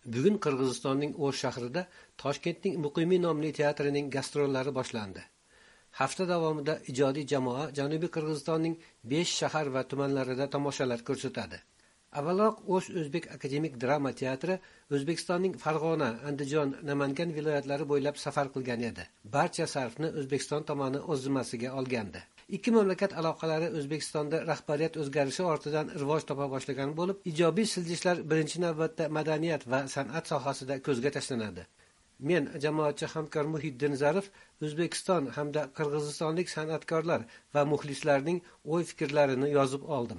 Bugun Qirg'izistonning O'sh shahrida Toshkentning Muqimiy nomli teatrining gastrollari boshlandi. Hafta davomida ijodiy jamoa Janubiy Qirg'izistonning 5 shahar va tumanlarida tomoshalar ko'rsatadi. Avvalroq O'sh O'zbek akademik drama teatri O'zbekistonning Farg'ona, Andijon, Namangan viloyatlari bo'ylab safar qilgan edi. Barcha sarfni O'zbekiston tomoni o'z zimmasiga olgandi. Ikki mamlakat aloqalari O'zbekistonda rahbariyat o'zgarishi ortidan rivoj topa boshlagan bo'lib, ijobiy siljishlar birinchi navbatda madaniyat va san'at sohasida ko'zga tashlanadi. Men jamoatchi hamkor Muhiddin Zarif O'zbekiston hamda qirg'izistonlik san'atkorlar va muxlislarning o'y-fikrlarini yozib oldim.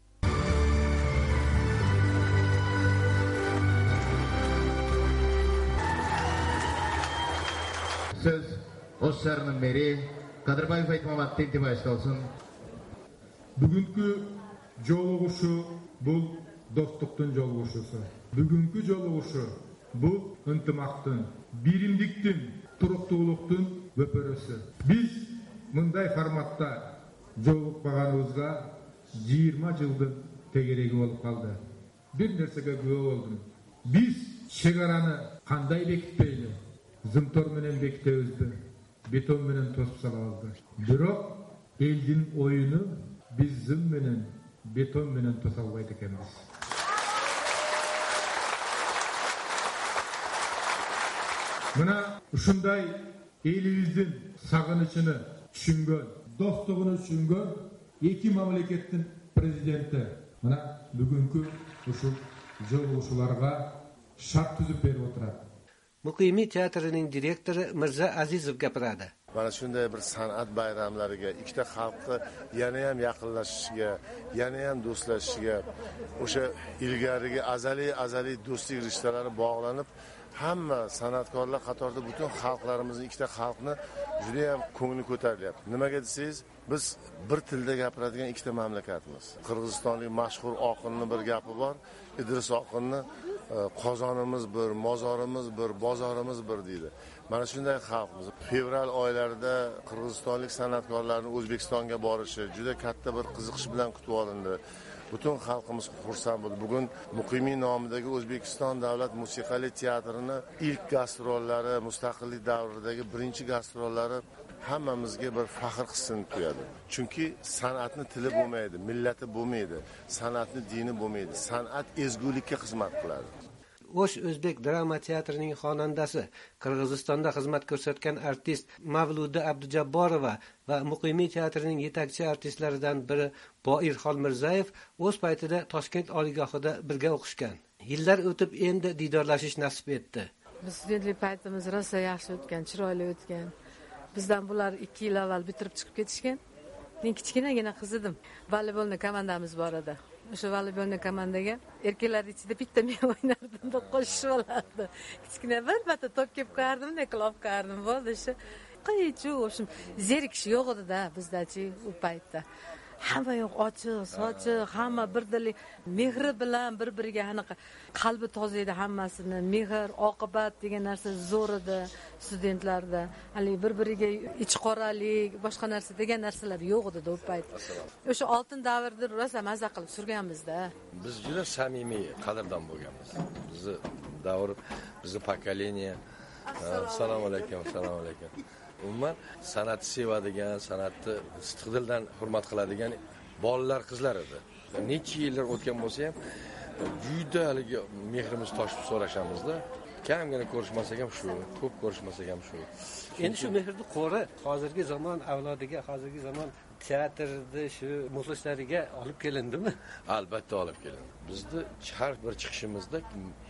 Siz O'sharning meri Kadirbayev Aytmamatdin deb aytılsın. Bugünkü joluguşu bu dostluktun joluguşusu. Bugünkü joluguşu bu ынтымақтың, биримдиктин, туруктуулуктун өпөрөсү. Biz мындай форматта жолукпаганыбызга 20 жылдын тегереги болуп калды. Бир нерсеге күбө болдум. Biz чегараны кандай бекитпейли? Зымтор менен бекитебизби? Beton менен тосуп салабызбы? Бирок элдин оюну биз зым менен, бетон менен тоса албайт экенбиз. Мына ушундай элибиздин сагынычыны түшүнгөн, достугуну түшүнгөн эки мамлекеттин президенти мына бүгүнкү ушул жолугушууларга шарт түзүп берип отурат. Muqimiy teatrining direktori Mirza Azizov gapiradi. Mana shunday bir san'at bayramlariga, ikkita xalqni yana ham yaqinlashishiga, yana ham do'stlashishiga, o'sha ilgarigi azaliy do'stlik rishtalari bog'lanib, hamma san'atkorlar qatorida butun xalqlarimizning ikkita xalqni juda ham ko'ngli ko'tarilyapti. Nimaga desangiz, biz bir tilda gapiradigan ikkita mamlakatmiz. Qirg'izistonlik mashhur oqinning bir gapi bor. Idris oqinni qozonimiz bir, mozorimiz bir, bozorimiz bir deydi. Mana shunday xalqmiz. Fevral oylarida qirg'izistonlik san'atkorlarning O'zbekistonga borishi juda katta bir qiziqish bilan kutib olindi. Butun xalqimiz xursand bo'ldi. Bugun Muqimiy nomidagi O'zbekiston davlat musiqali teatrini ilk gastrollari, mustaqillik davridagi birinchi gastrollari hammamizga bir faxr hissini qo'yadi. Chunki san'atni tili bo'lmaydi, millati bo'lmaydi, san'atni dini bo'lmaydi. San'at ezgulikka xizmat qiladi. O'sh O'zbek drama teatrining xonandasi, Qirg'izistonda xizmat ko'rsatgan artist Mavluda Abdujabborova va Muqimiy teatrining yetakchi artistlaridan biri Boir Xolmirzayev o'z paytida Toshkent oliygohida birga o'qishgan. Yillar o'tib endi diydorlashish nasib etdi. Biz studentlik paytimiz rosa yaxshi o'tgan, chiroyli o'tgan. Bizdan bular 2 yil avval bitirib chiqib ketishgan. Men kichkinagina qiz edim. Voleybol komandamiz bor edi. O'sha voleybol komandaga erkaklar ichida bitta men o'ynardim deb qo'shib olardi. Kichkina bir marta to'p kelib qo'yardim, qilib qo'yardim. Bo'ldi shu. Qaychi o'shim zerikish yo'q edi-da bizdachi u paytda. Hamma yo'q ochiq, sochiq, hamma birdalik mehri bilan bir-biriga anaqa qalbi toza edi hammasini. Mehr, oqibat degan narsa zo'r edi studentlarda. Hali bir-biriga ichqoralik, boshqa narsa degan narsalar yo'q edi u payt. O'sha oltin davrda rosa mazza qilib surganmiz-da. Biz juda samimiy qadrdon bo'lganmiz. Bizni davr, bizni pokoleniya. Assalomu alaykum, assalomu alaykum. Umuman san'atni sevadigan, san'atni sidqidildan hurmat qiladigan bolalar, qizlar edi. Necha yillar o'tgan bo'lsa ham juda haligi mehrimiz toshib so'rashamizda. Kamgina ko'rishmasak ham shu, ko'p ko'rishmasak ham shu. Endi shu mehrni qo'ri hozirgi zamon avlodiga, hozirgi zamon teatrda shu muxlislariga olib kelindimi? Albatta olib kelindi. Bizni har bir chiqishimizda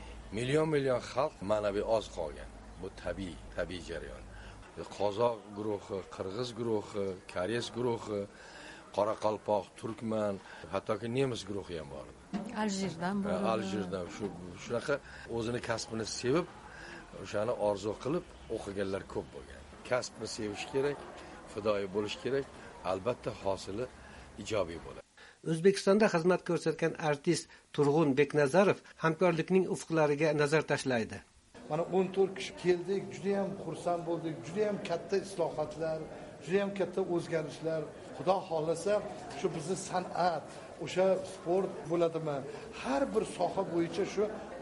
million xalq ma'naviy oz qolgan. Bu tabiiy jarayon. Qozoq guruhi, Qirg'iz guruhi, Koreys guruhi, Qoraqalpoq, Turkman, hattoki nemis guruhi ham bor edi. Aljerdan bor. Aljerdan shunaqa o'zini kasbini sevib, o'shani orzu qilib o'qiganlar ko'p bo'lgan. Kasbni sevish kerak, fidoyi bo'lish kerak, albatta hosili ijobiy bo'ladi. O'zbekistonda xizmat ko'rsatgan artist Turg'un Beknazarov hamkorlikning ufqlariga nazar tashlaydi. Mana 14 kishi keldik, juda ham xursand bo'ldik, juda ham katta islohotlar, juda ham katta o'zgarishlar. Xudo xolasa, shu bizning san'at, o'sha sport bo'ladimi, har bir soha bo'yicha shu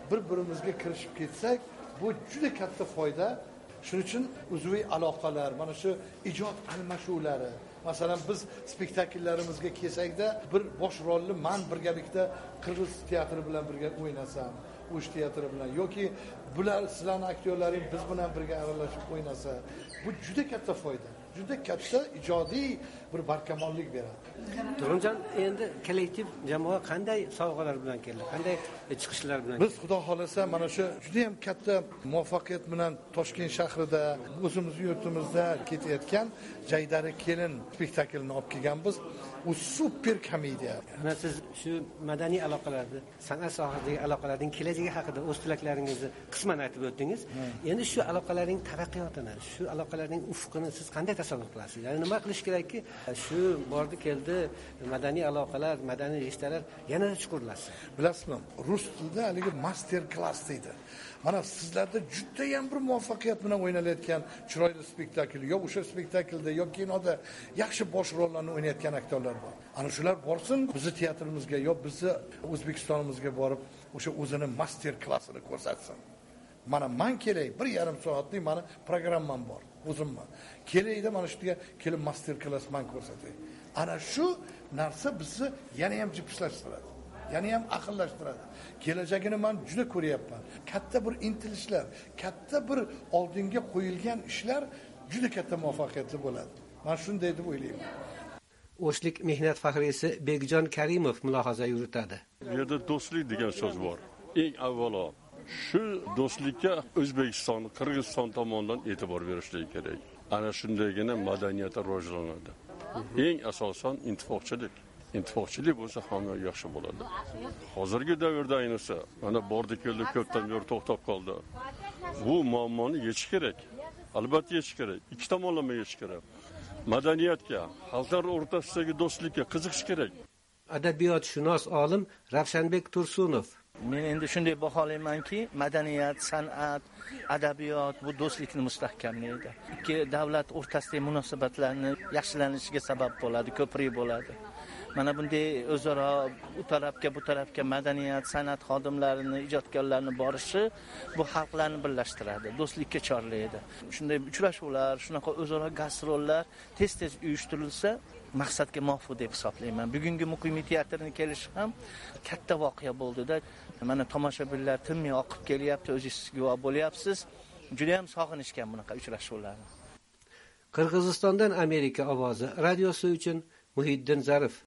bir-birimizga kirishib ketsak, bu juda katta foyda. Shuning uchun uzviy aloqalar, mana shu ijod almashuvlari. Masalan, biz spektakllarimizga kelsakda bir bosh rolni men birgalikda qirg'iz teatri bilan birga o'ynasam, o'sh teatri bilan yoki bular sizlarning aktyorlaring biz bilan birga aralashib o'ynasa, bu juda katta foyda. Juda katta ijodiy bir barkamollik beradi. Turunjon, endi kollektiv jamoa qanday sovg'alar bilan keldi? Qanday chiqishlar bilan? Biz xudo xolasa mana shu juda ham katta muvaffaqiyat bilan Toshkent shahrida o'zimiz yurtimizda ketayotgan Jaydari kelin spektaklini olib kelganmiz. U super komediya. Mana siz shu madaniy aloqalarni, san'at sohasidagi aloqalarning kelajagi haqida o'z tilaklaringizni qisman aytib o'tdingiz. Endi shu aloqalarning taraqqiyotini, shu aloqalarning ufqini siz qanday tasavvur qilasiz? Ya'ni nima qilish kerakki, shu bordi keldi madaniy aloqalar, madaniy rishtalar yanada chuqurlashsin? Bilasizmi, rus tilida haligi master class deydi. Mana sizlarda juda ham bir muvaffaqiyat bilan o'ynalayotgan chiroyli spektakl, yo o'sha spektaklda yo kinoda yaxshi bosh rollarni o'ynayotgan aktyorlar bor. Ana shular borsin, bizni teatrimizga yo bizni O'zbekistonimizga borib, o'sha o'zining master klassini ko'rsatsin. Mana men kelay, 1,5 soatlik meni programmam bor, o'zimman. Kelayda mana shu yerga kelib master klass men ko'rsatay. Ana shu narsa bizni yana ham jipslashtiradi. Yana ham aqllashtiradi. Kelajagini men juda ko'ryapman. Katta bir intilishlar, katta bir oldinga qo'yilgan ishlar juda katta muvaffaqiyatli bo'ladi. Men shunday deb o'ylayman. O'shlik mehnat faxriysi Bekjon Karimov mulohaza yuritadi. Bu yerda do'stlik degan so'z bor. Eng avvalo shu do'stlikka O'zbekiston, Qirg'iziston tomonidan e'tibor berishligi kerak. Ana shundagina madaniyat rivojlanadi. Eng asosan intifoqchilik bo'lsa hamma yaxshi bo'ladi. Hozirgi davrda ayniqsa, mana bordi keldi ko'pdan beri to'xtab qoldi. Bu muammoni yechish kerak. Albatta yechish kerak. Ikki tomonlama yechish kerak. Madaniyatga, xalqlar o'rtasidagi do'stlikka qiziqish kerak. Adabiyotshunos olim Ravshanbek Tursunov: Men endi shunday baholaymanki, madaniyat, san'at, adabiyot bu do'stlikni mustahkamlaydi. Ikki davlat o'rtasidagi munosabatlarni yaxshilanishiga sabab bo'ladi, ko'prik bo'ladi. Mana bunday o'zaro u tarafga bu tarafga madaniyat, san'at xodimlarini, ijodkorlarni borishi bu xalqlarni birlashtiradi, do'stlikka chorlaydi. Shunday uchrashuvlar, shunaqa o'zaro gastrollar tez-tez uyushtirilsa, maqsadga muvofiq deb hisoblayman. Bugungi muqimiy teatrning kelishi ham katta voqea bo'ldi-da. Mana tomoshabinlar tinmay oqib kelyapti, o'zingiz guvoh bo'lyapsiz. Juda ham sog'inishgan bunaqa uchrashuvlarni. Qirg'izistondan Amerika ovozi radiosi uchun Muhiddin Zarif.